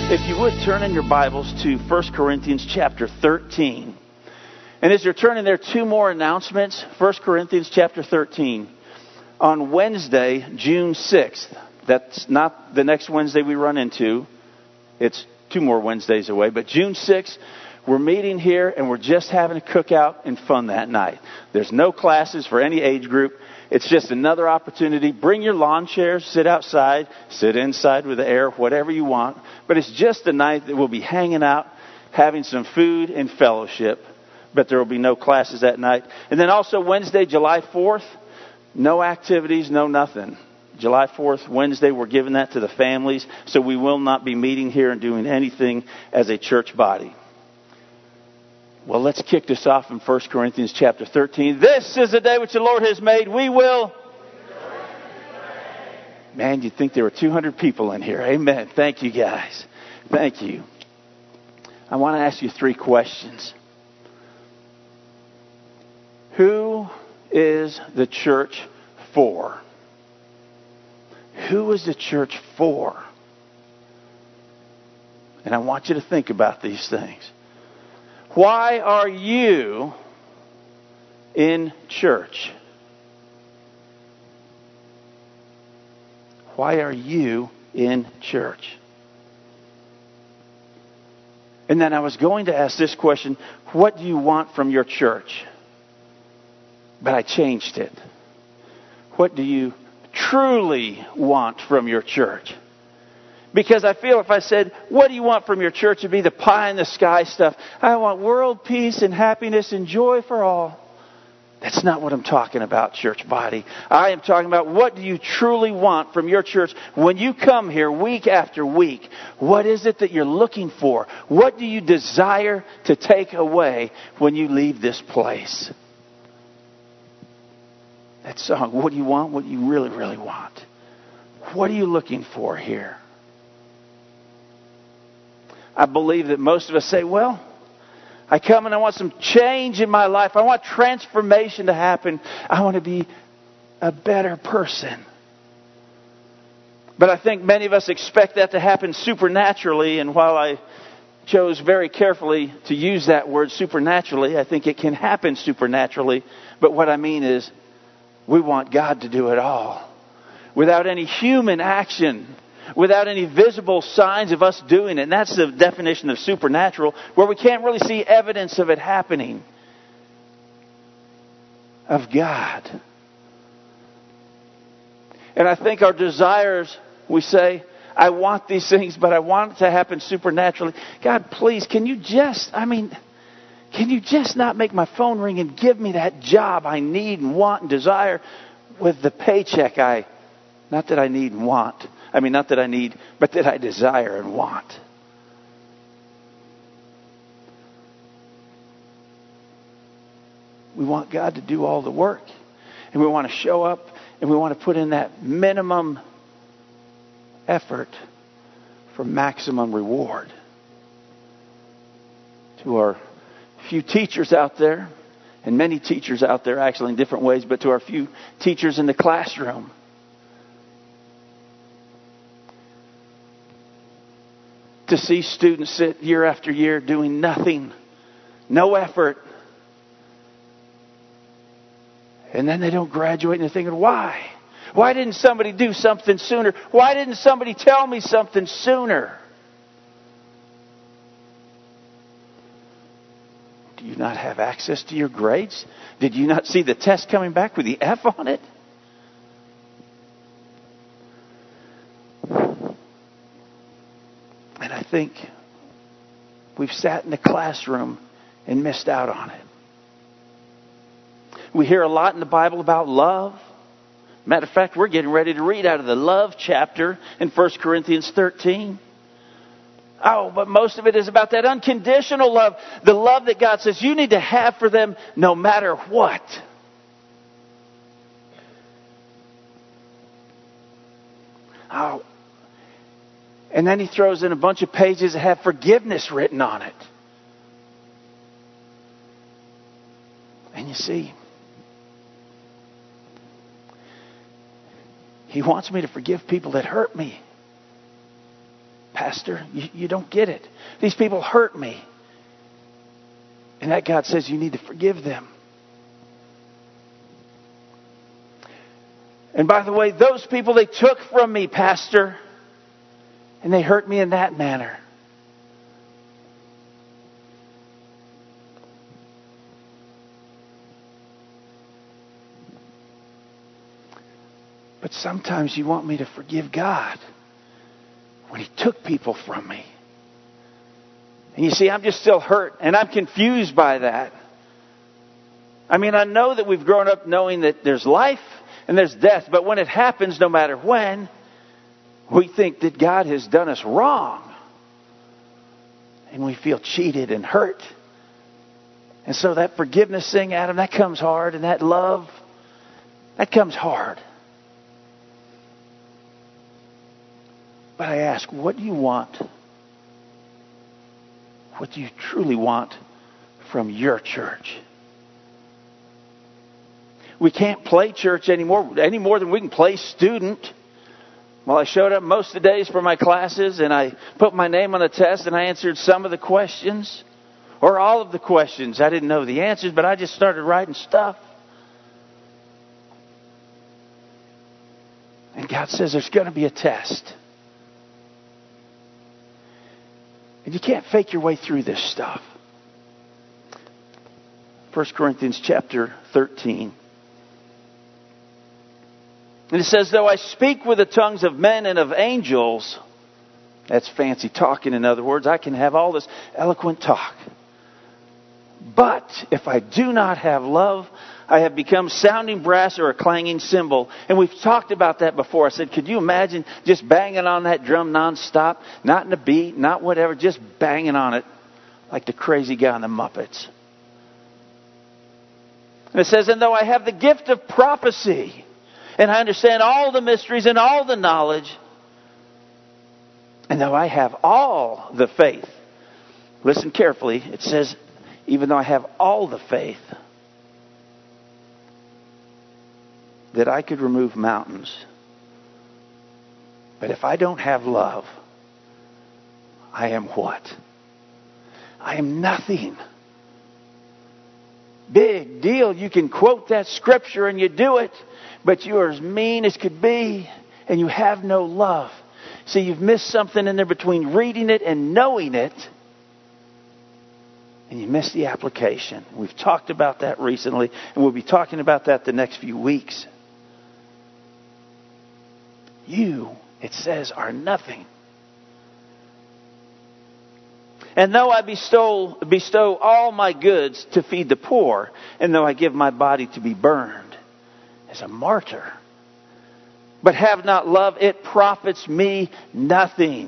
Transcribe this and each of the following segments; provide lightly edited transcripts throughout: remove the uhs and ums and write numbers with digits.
If you would, turn in your Bibles to 1 Corinthians chapter 13. And as you're turning there, two more announcements. 1 Corinthians chapter 13. On Wednesday, June 6th, that's not the next Wednesday we run into. It's two more Wednesdays away. But June 6th, we're meeting here and we're just having a cookout and fun that night. There's no classes for any age group. It's just another opportunity. Bring your lawn chairs, sit outside, sit inside with the air, whatever you want. But it's just a night that we'll be hanging out, having some food and fellowship. But there will be no classes that night. And then also Wednesday, July 4th, no activities, no nothing. July 4th, Wednesday, we're giving that to the families. So we will not be meeting here and doing anything as a church body. Well, let's kick this off in 1 Corinthians chapter 13. This is the day which the Lord has made. We will. Man, you'd think there were 200 people in here. Amen. Thank you, guys. Thank you. I want to ask you three questions. Who is the church for? Who is the church for? And I want you to think about these things. Why are you in church? Why are you in church? And then I was going to ask this question, what do you want from your church? But I changed it. What do you truly want from your church? Because I feel if I said, what do you want from your church? It'd be the pie in the sky stuff. I want world peace and happiness and joy for all. That's not what I'm talking about, church body. I am talking about what do you truly want from your church when you come here week after week? What is it that you're looking for? What do you desire to take away when you leave this place? That song, what do you want? What do you really, really want? What are you looking for here? I believe that most of us say, well, I come and I want some change in my life. I want transformation to happen. I want to be a better person. But I think many of us expect that to happen supernaturally. And while I chose very carefully to use that word supernaturally, I think it can happen supernaturally. But what I mean is we want God to do it all without any human action. Without any visible signs of us doing it. And that's the definition of supernatural, where we can't really see evidence of it happening. Of God. And I think our desires, we say, I want these things, but I want it to happen supernaturally. God, please, can you just not make my phone ring and give me that job I need and want and desire with the paycheck not that I need and want. Not that I need, but that I desire and want. We want God to do all the work. And we want to show up and we want to put in that minimum effort for maximum reward. To our few teachers out there, and many teachers out there actually in different ways, but to our few teachers in the classroom, to see students sit year after year doing nothing, no effort. And then they don't graduate and they're thinking, why? Why didn't somebody do something sooner? Why didn't somebody tell me something sooner? Do you not have access to your grades? Did you not see the test coming back with the F on it? And I think we've sat in the classroom and missed out on it. We hear a lot in the Bible about love. Matter of fact, we're getting ready to read out of the love chapter in 1 Corinthians 13. Oh, but most of it is about that unconditional love. The love that God says you need to have for them no matter what. Oh. And then he throws in a bunch of pages that have forgiveness written on it. And you see, he wants me to forgive people that hurt me. Pastor, you don't get it. These people hurt me. And that God says you need to forgive them. And by the way, those people they took from me, Pastor, and they hurt me in that manner. But sometimes you want me to forgive God when He took people from me. And you see, I'm just still hurt, and I'm confused by that. I mean, I know that we've grown up knowing that there's life and there's death, but when it happens, no matter when, we think that God has done us wrong. And we feel cheated and hurt. And so that forgiveness thing, Adam, that comes hard, and that love, that comes hard. But I ask, what do you want? What do you truly want from your church? We can't play church any more than we can play student. Well, I showed up most of the days for my classes, and I put my name on a test, and I answered some of the questions, or all of the questions. I didn't know the answers, but I just started writing stuff. And God says there's going to be a test. And you can't fake your way through this stuff. 1 Corinthians chapter 13. And it says, though I speak with the tongues of men and of angels, that's fancy talking, in other words, I can have all this eloquent talk. But if I do not have love, I have become sounding brass or a clanging cymbal. And we've talked about that before. I said, could you imagine just banging on that drum nonstop? Not in a beat, not whatever, just banging on it like the crazy guy on the Muppets. And it says, and though I have the gift of prophecy, and I understand all the mysteries and all the knowledge, and though I have all the faith, listen carefully, it says, even though I have all the faith, that I could remove mountains. But if I don't have love, I am what? I am nothing. Big deal. You can quote that scripture and you do it, but you are as mean as could be, and you have no love. See, you've missed something in there between reading it and knowing it, and you missed the application. We've talked about that recently, and we'll be talking about that the next few weeks. You, it says, are nothing. And though I bestow all my goods to feed the poor, and though I give my body to be burned as a martyr, but have not love, it profits me nothing.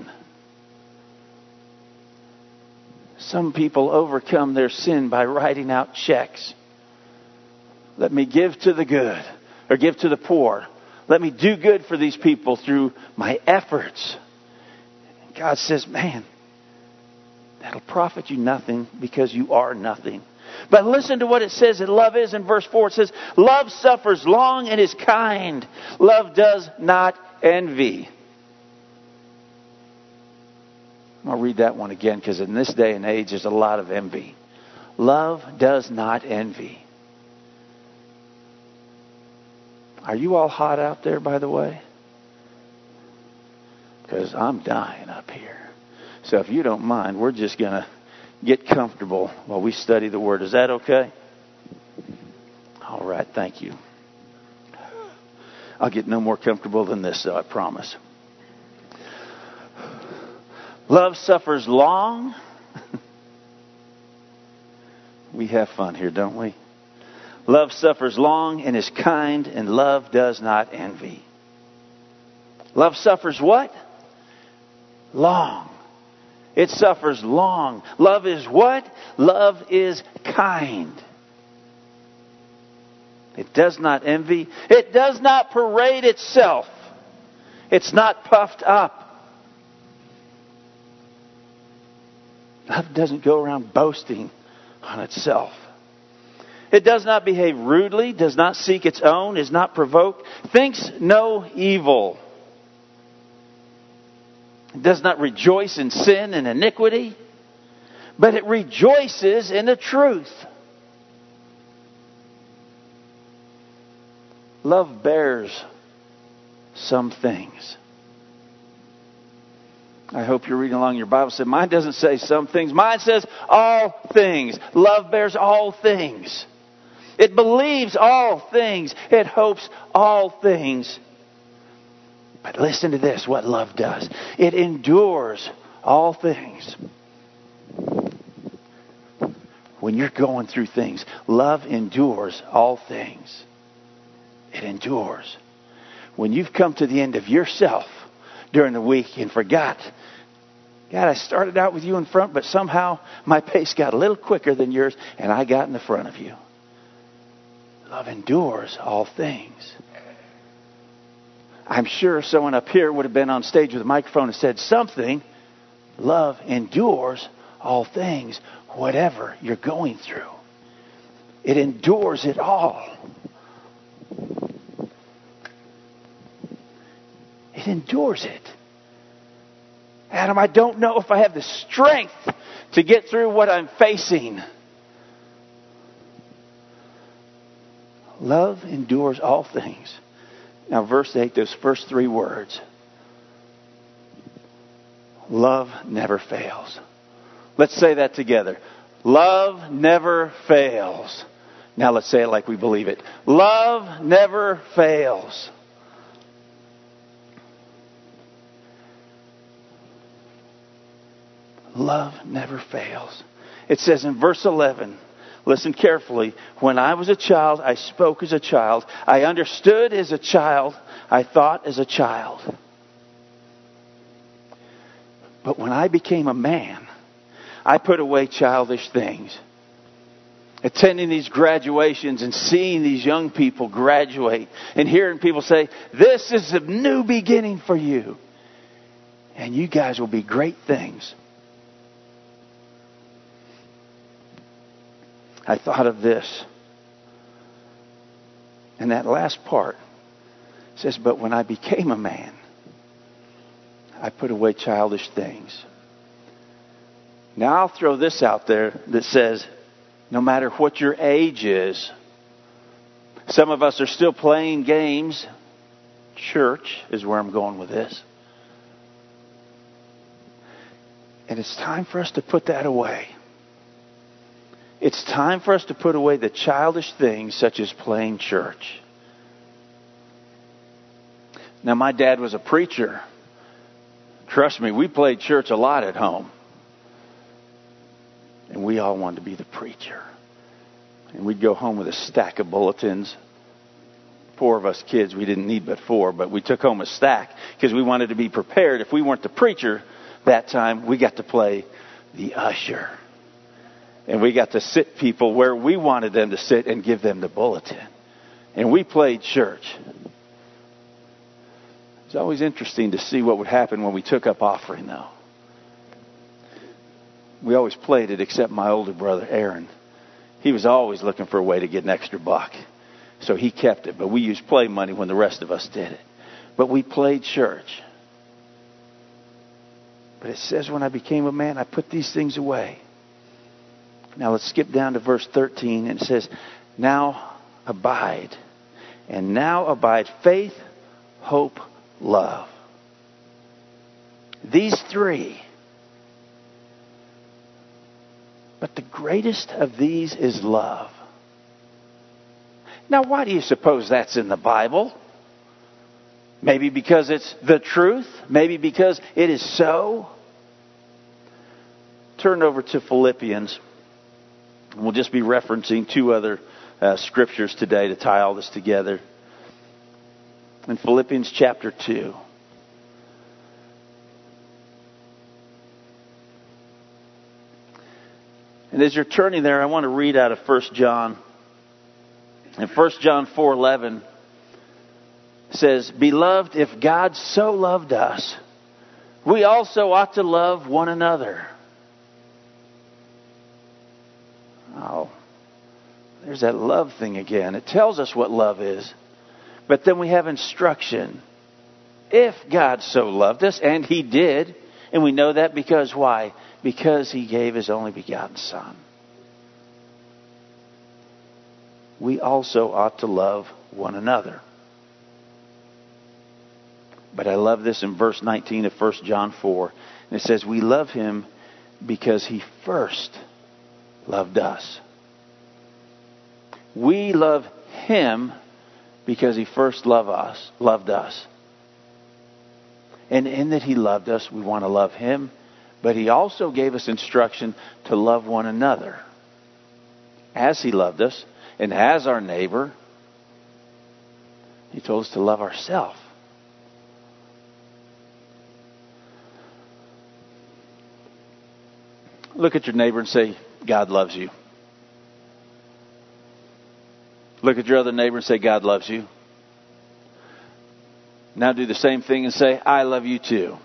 Some people overcome their sin by writing out checks. Let me give to the good, or give to the poor. Let me do good for these people through my efforts. God says, man, that'll profit you nothing because you are nothing. But listen to what it says that love is in verse 4. It says, love suffers long and is kind. Love does not envy. I'll read that one again because in this day and age there's a lot of envy. Love does not envy. Are you all hot out there, by the way? Because I'm dying up here. So if you don't mind, we're just going to get comfortable while we study the Word. Is that okay? All right, thank you. I'll get no more comfortable than this, though, I promise. Love suffers long. We have fun here, don't we? Love suffers long and is kind, and love does not envy. Love suffers what? Long. It suffers long. Love is what? Love is kind. It does not envy. It does not parade itself. It's not puffed up. Love doesn't go around boasting on itself. It does not behave rudely, does not seek its own, is not provoked, thinks no evil. It does not rejoice in sin and iniquity, but it rejoices in the truth. Love bears some things. I hope you're reading along your Bible. Said mine doesn't say some things. Mine says all things. Love bears all things. It believes all things. It hopes all things. But listen to this, what love does. It endures all things. When you're going through things, love endures all things. It endures. When you've come to the end of yourself during the week and forgot, God, I started out with you in front, but somehow my pace got a little quicker than yours, and I got in the front of you. Love endures all things. I'm sure someone up here would have been on stage with a microphone and said something. Love endures all things, whatever you're going through. It endures it all. It endures it. Adam, I don't know if I have the strength to get through what I'm facing. Love endures all things. Now, verse 8, those first three words. Love never fails. Let's say that together. Love never fails. Now let's say it like we believe it. Love never fails. Love never fails. It says in verse 11, listen carefully. When I was a child, I spoke as a child. I understood as a child. I thought as a child. But when I became a man, I put away childish things. Attending these graduations and seeing these young people graduate and hearing people say, this is a new beginning for you. And you guys will be great things. I thought of this. And that last part says, but when I became a man, I put away childish things. Now I'll throw this out there that says, no matter what your age is, some of us are still playing games. Church is where I'm going with this. And it's time for us to put that away. It's time for us to put away the childish things such as playing church. Now, my dad was a preacher. Trust me, we played church a lot at home. And we all wanted to be the preacher. And we'd go home with a stack of bulletins. 4 of us kids, we didn't need but 4, but we took home a stack because we wanted to be prepared. If we weren't the preacher that time, we got to play the usher. And we got to sit people where we wanted them to sit and give them the bulletin. And we played church. It's always interesting to see what would happen when we took up offering, though. We always played it except my older brother, Aaron. He was always looking for a way to get an extra buck. So he kept it. But we used play money when the rest of us did it. But we played church. But it says when I became a man, I put these things away. Now let's skip down to verse 13. And it says, now abide. And now abide faith, hope, love. These 3. But the greatest of these is love. Now, why do you suppose that's in the Bible? Maybe because it's the truth. Maybe because it is so. Turn over to Philippians. We'll just be referencing 2 other scriptures today to tie all this together. In Philippians chapter 2. And as you're turning there, I want to read out of 1 John. In 1 John 4:11 says, beloved, if God so loved us, we also ought to love one another. Oh, there's that love thing again. It tells us what love is. But then we have instruction. If God so loved us, and He did, And we know that because why? Because He gave His only begotten Son. We also ought to love one another. But I love this in verse 19 of 1 John 4. And it says, we love Him because He first loved us. We love Him because He first loved us. And in that He loved us, we want to love Him. But He also gave us instruction to love one another. As He loved us, and as our neighbor, He told us to love ourselves. Look at your neighbor and say, God loves you. Look at your other neighbor and say, God loves you. Now do the same thing and say, I love you too.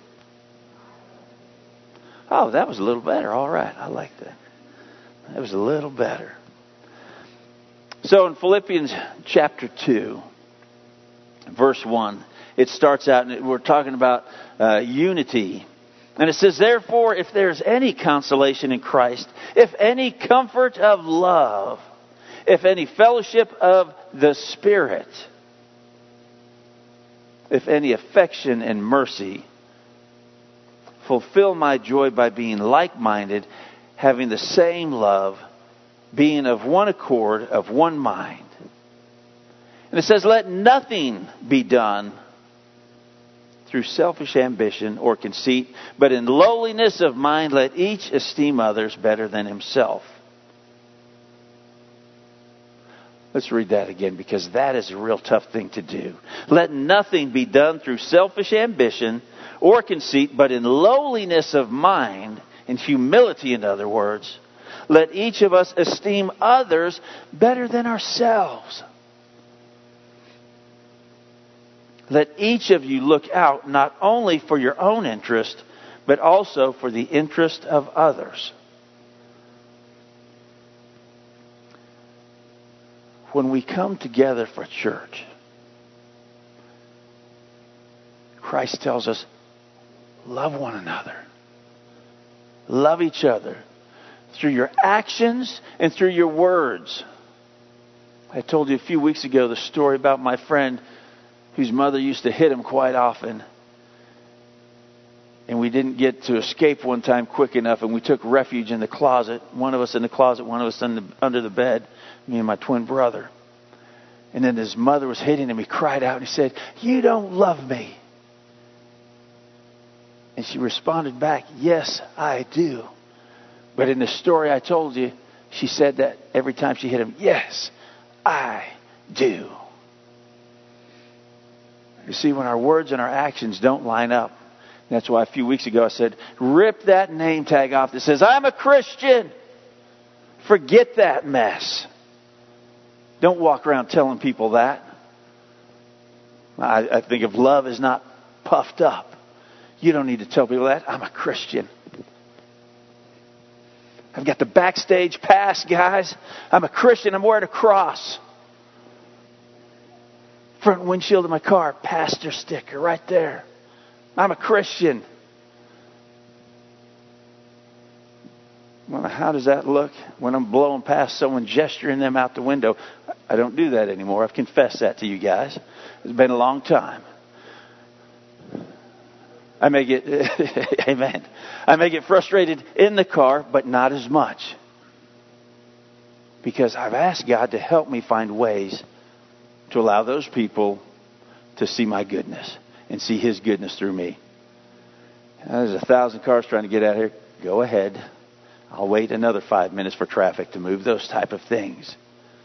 Oh, that was a little better. All right. I like that. That was a little better. So in Philippians chapter 2, verse 1, it starts out, and we're talking about unity. And it says, therefore, if there's any consolation in Christ, if any comfort of love, if any fellowship of the Spirit, if any affection and mercy, fulfill my joy by being like-minded, having the same love, being of one accord, of one mind. And it says, let nothing be done through selfish ambition or conceit, but in lowliness of mind let each esteem others better than himself. Let's read that again, because that is a real tough thing to do. Let nothing be done through selfish ambition or conceit, but in lowliness of mind, in humility, in other words, let each of us esteem others better than ourselves. Let each of you look out not only for your own interest, but also for the interest of others. When we come together for church, Christ tells us, love one another. Love each other through your actions and through your words. I told you a few weeks ago the story about my friend whose mother used to hit him quite often. And we didn't get to escape one time quick enough, and we took refuge in the closet. One of us in the closet, one of us under the bed, me and my twin brother. And then his mother was hitting him. He cried out and he said, you don't love me. And she responded back, yes, I do. But in the story I told you, she said that every time she hit him, yes, I do. You see, when our words and our actions don't line up, that's why a few weeks ago I said, rip that name tag off that says, I'm a Christian. Forget that mess. Don't walk around telling people that. I think if love is not puffed up, you don't need to tell people that. I'm a Christian. I've got the backstage pass, guys. I'm a Christian. I'm wearing a cross. Front windshield of my car, pastor sticker right there. I'm a Christian. Well, how does that look when I'm blowing past someone, gesturing them out the window? I don't do that anymore. I've confessed that to you guys. It's been a long time. I may get, amen. I may get frustrated in the car, but not as much. Because I've asked God to help me find ways to allow those people to see my goodness and see His goodness through me. There's 1,000 cars trying to get out here. Go ahead. I'll wait another 5 minutes for traffic to move, those type of things.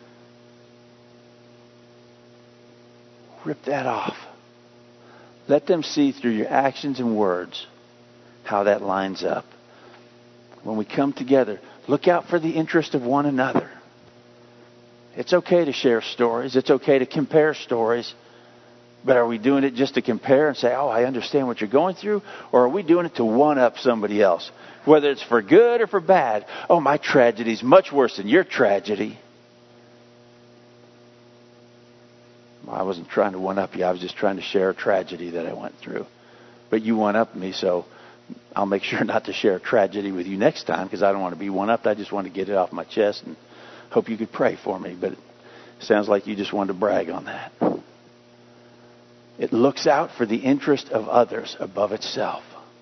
Rip that off. Let them see through your actions and words how that lines up. When we come together, look out for the interest of one another. It's okay to share stories. It's okay to compare stories. But are we doing it just to compare and say, oh, I understand what you're going through? Or are we doing it to one-up somebody else? Whether it's for good or for bad. Oh, my tragedy is much worse than your tragedy. Well, I wasn't trying to one-up you. I was just trying to share a tragedy that I went through. But you one-upped me, so I'll make sure not to share a tragedy with you next time because I don't want to be one-upped. I just want to get it off my chest and hope you could pray for me. But it sounds like you just wanted to brag on that. It looks out for the interest of others above itself.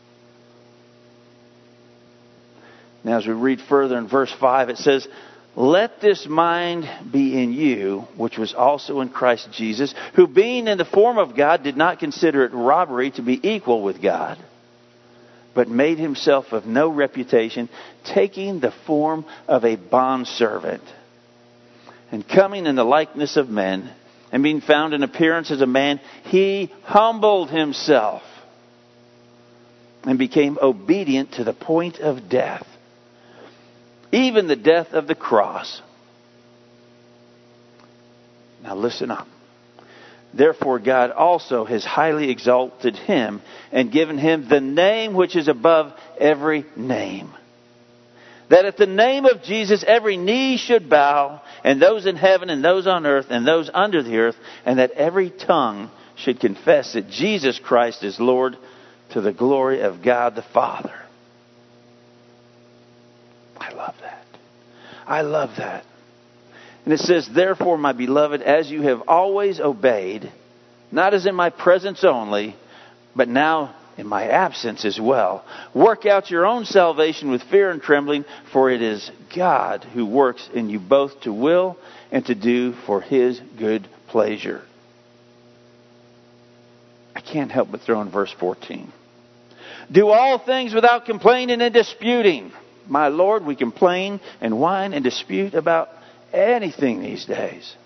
Now, as we read further in verse 5, it says, "Let this mind be in you, which was also in Christ Jesus, who being in the form of God did not consider it robbery to be equal with God, but made himself of no reputation, taking the form of a bondservant, and coming in the likeness of men, and being found in appearance as a man, he humbled himself and became obedient to the point of death, even the death of the cross." Now listen up. "Therefore God also has highly exalted him and given him the name which is above every name, that at the name of Jesus every knee should bow, and those in heaven and those on earth and those under the earth, and that every tongue should confess that Jesus Christ is Lord, to the glory of God the Father." I love that. I love that. And it says, "Therefore, my beloved, as you have always obeyed, not as in my presence only, but now in my absence as well, work out your own salvation with fear and trembling, for it is God who works in you both to will and to do for his good pleasure." I can't help but throw in verse 14. "Do all things without complaining and disputing." My Lord, we complain and whine and dispute about anything these days.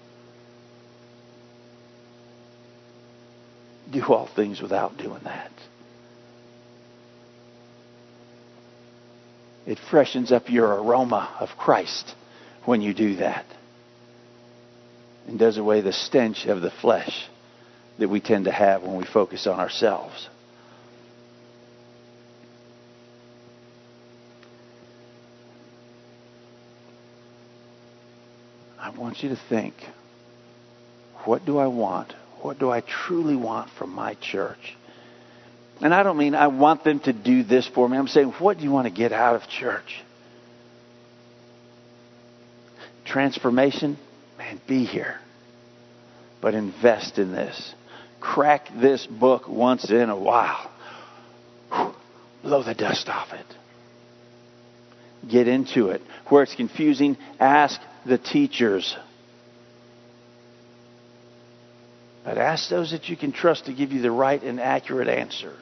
Do all things without doing that. It freshens up your aroma of Christ when you do that, and does away the stench of the flesh that we tend to have when we focus on ourselves. I want you to think, what do I want? What do I truly want from my church? And I don't mean I want them to do this for me. I'm saying, what do you want to get out of church? Transformation? Man, be here. But invest in this. Crack this book once in a while. Blow the dust off it. Get into it. Where it's confusing, ask the teachers. But ask those that you can trust to give you the right and accurate answer.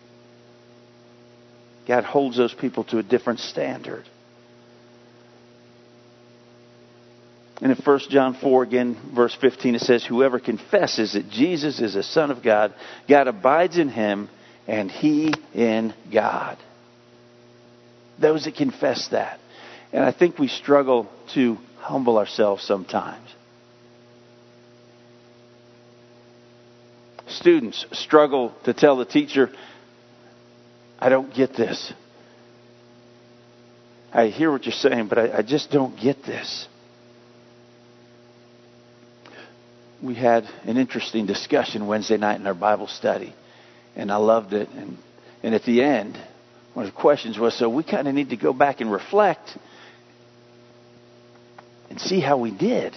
God holds those people to a different standard. And in 1 John 4, again, verse 15, it says, "Whoever confesses that Jesus is the Son of God, God abides in him, and he in God." Those that confess that. And I think we struggle to humble ourselves sometimes. Students struggle to tell the teacher, "I don't get this. I hear what you're saying, but I just don't get this." We had an interesting discussion Wednesday night in our Bible study, and I loved it. And at the end, one of the questions was, so we kind of need to go back and reflect and see how we did.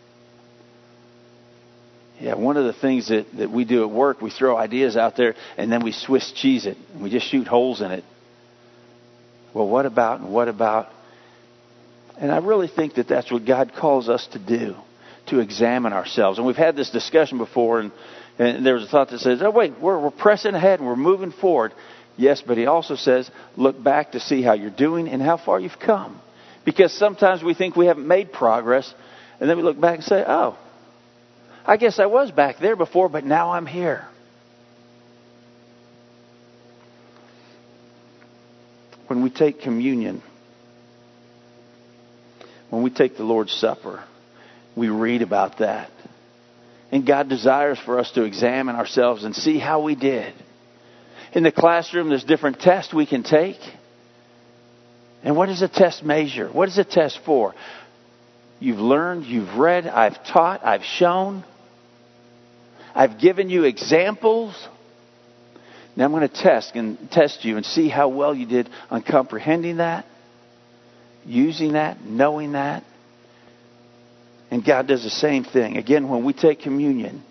Yeah, one of the things that we do at work, we throw ideas out there and then we Swiss cheese it. And we just shoot holes in it. Well, what about and what about? And I really think that that's what God calls us to do, to examine ourselves. And we've had this discussion before, and there was a thought that says, oh, wait, we're pressing ahead and we're moving forward. Yes, but he also says, look back to see how you're doing and how far you've come. Because sometimes we think we haven't made progress, and then we look back and say, oh, I guess I was back there before, but now I'm here. When we take communion, when we take the Lord's Supper, we read about that. And God desires for us to examine ourselves and see how we did. In the classroom, there's different tests we can take. And what does a test measure? What is a test for? You've learned, you've read, I've taught, I've shown. I've given you examples. Now I'm going to test you and see how well you did on comprehending that, using that, knowing that. And God does the same thing. Again, when we take communion,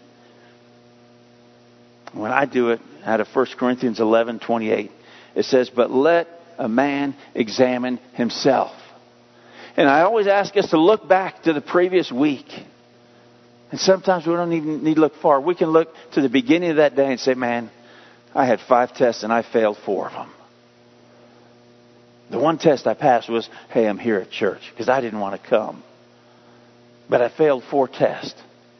when I do it out of 1 Corinthians 11:28, it says, "But let a man examine himself." And I always ask us to look back to the previous week. And sometimes we don't even need to look far. We can look to the beginning of that day and say, man, I had 5 tests and I failed 4 of them. The one test I passed was, hey, I'm here at church, because I didn't want to come. But I failed 4 tests.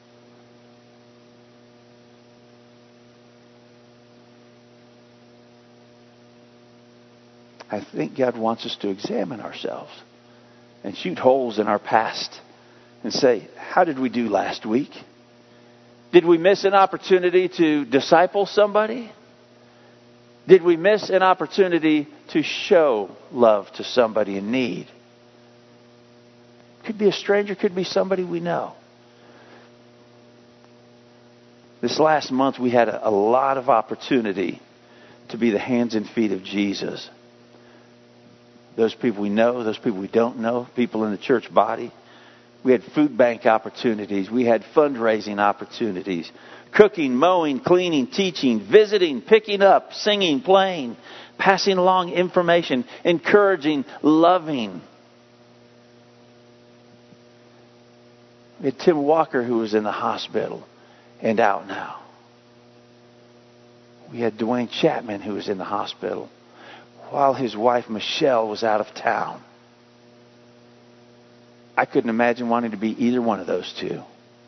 I think God wants us to examine ourselves and shoot holes in our past and say, how did we do last week? Did we miss an opportunity to disciple somebody? Did we miss an opportunity to show love to somebody in need? Could be a stranger, could be somebody we know. This last month we had a lot of opportunity to be the hands and feet of Jesus. Those people we know, those people we don't know, people in the church body. We had food bank opportunities. We had fundraising opportunities. Cooking, mowing, cleaning, teaching, visiting, picking up, singing, playing, passing along information, encouraging, loving. We had Tim Walker, who was in the hospital and out now. We had Dwayne Chapman, who was in the hospital while his wife Michelle was out of town. I couldn't imagine wanting to be either one of those two.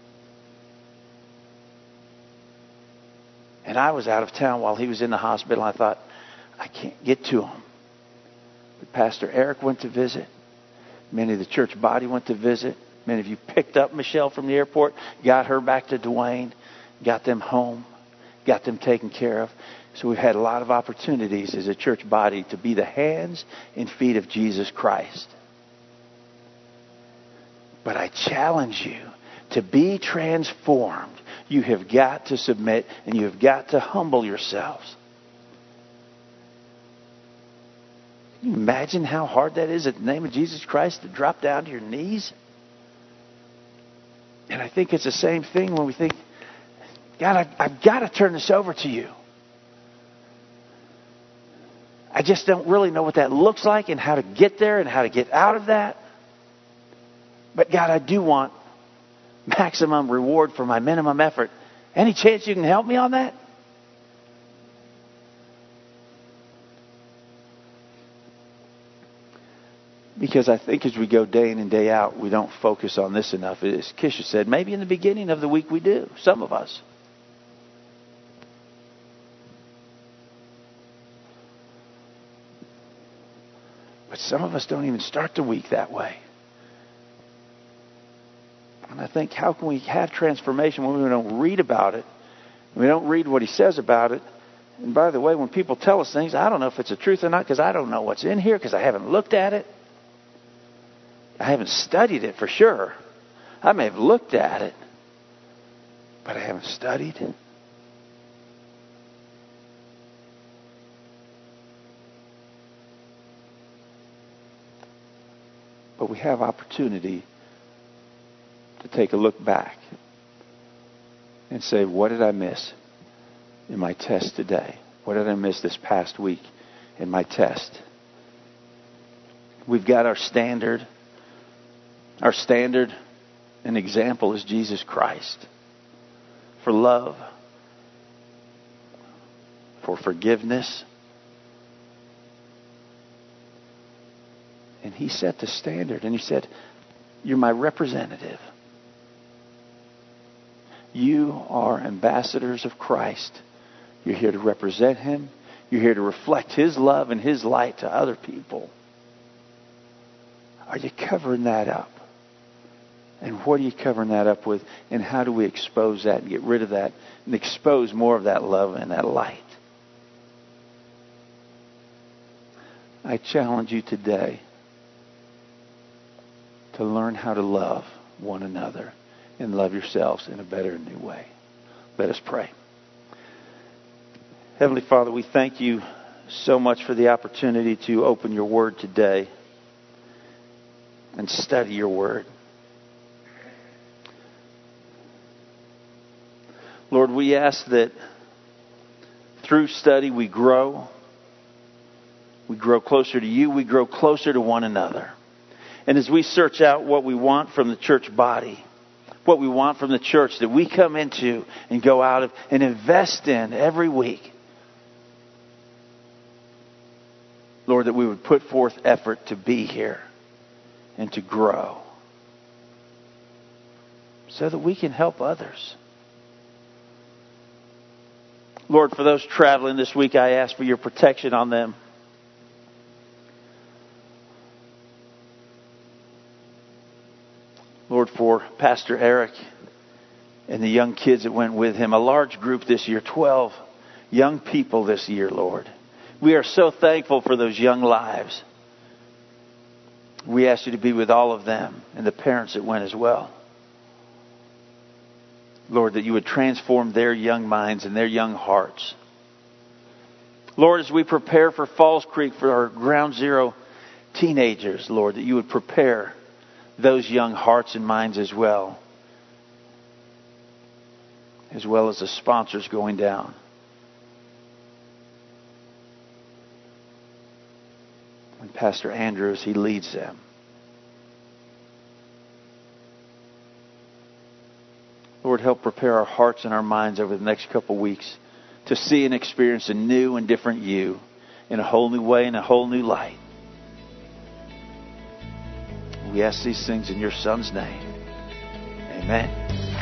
And I was out of town while he was in the hospital. I thought, I can't get to him. But Pastor Eric went to visit. Many of the church body went to visit. Many of you picked up Michelle from the airport, got her back to Dwayne, got them home, got them taken care of. So we've had a lot of opportunities as a church body to be the hands and feet of Jesus Christ. But I challenge you to be transformed. You have got to submit and you have got to humble yourselves. Can you imagine how hard that is at the name of Jesus Christ to drop down to your knees? And I think it's the same thing when we think, God, I've got to turn this over to you. I just don't really know what that looks like and how to get there and how to get out of that. But God, I do want maximum reward for my minimum effort. Any chance you can help me on that? Because I think as we go day in and day out, we don't focus on this enough. As Kisha said, maybe in the beginning of the week we do. Some of us. But some of us don't even start the week that way. And I think, how can we have transformation when we don't read about it? We don't read what he says about it. And by the way, when people tell us things, I don't know if it's the truth or not, because I don't know what's in here, because I haven't looked at it. I haven't studied it for sure. I may have looked at it, but I haven't studied it. But we have opportunity to take a look back and say, what did I miss in my test today? What did I miss this past week in my test? We've got our standard. Our standard and example is Jesus Christ. For love, for forgiveness. And he set the standard. And he said, you're my representative. You are ambassadors of Christ. You're here to represent him. You're here to reflect his love and his light to other people. Are you covering that up? And what are you covering that up with? And how do we expose that and get rid of that and expose more of that love and that light? I challenge you today to learn how to love one another and love yourselves in a better and new way. Let us pray. Heavenly Father, we thank you so much for the opportunity to open your word today and study your word. Lord, we ask that through study we grow. We grow closer to you. We grow closer to one another. And as we search out what we want from the church body, what we want from the church that we come into and go out of and invest in every week, Lord, that we would put forth effort to be here and to grow so that we can help others. Lord, for those traveling this week, I ask for your protection on them. Lord, for Pastor Eric and the young kids that went with him, a large group this year, 12 young people this year, Lord. We are so thankful for those young lives. We ask you to be with all of them and the parents that went as well. Lord, that you would transform their young minds and their young hearts. Lord, as we prepare for Falls Creek for our Ground Zero teenagers, Lord, that you would prepare those young hearts and minds as well as the sponsors going down. And Pastor Andrew, as he leads them. Lord, help prepare our hearts and our minds over the next couple weeks to see and experience a new and different you in a whole new way, in a whole new light. We ask these things in your Son's name. Amen.